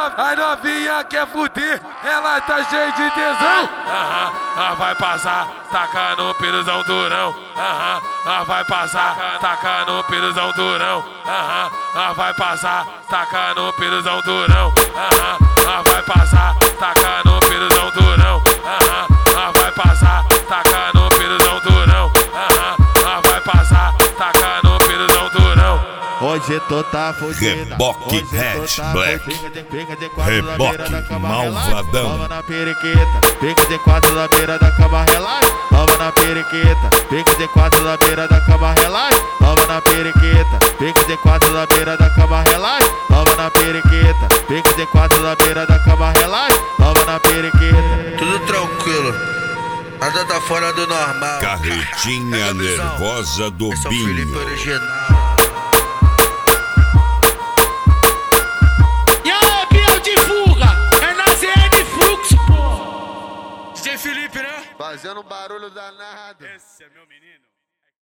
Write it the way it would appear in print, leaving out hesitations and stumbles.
A novinha quer fuder, ela tá cheia de tesão. Vai passar, taca no piruzão durão. Vai passar, taca no piruzão durão. Vai passar, taca no piruzão durão. Vai passar, taca no piruzão durão. Vai passar, taca no piruzão durão. Vai passar, taca no piruzão durão. Hoje tu tá fudida. Reboque Hatch Black. Reboque malvadão. Toma na periquita, pica de quatro na beira da cama, relaxa. Toma na periquita, pica de quatro na beira da cama, relaxa. Toma na periquita, pica de quatro na beira da cama, relaxa. Toma na periquita, pica de quatro na beira da cama, relaxa. Toma na periquita. Tudo tranquilo, nada tá fora do normal. Carretinha nervosa do São Felipe Binho. original. DJ Felipe, né? Fazendo barulho danado. Esse é meu menino.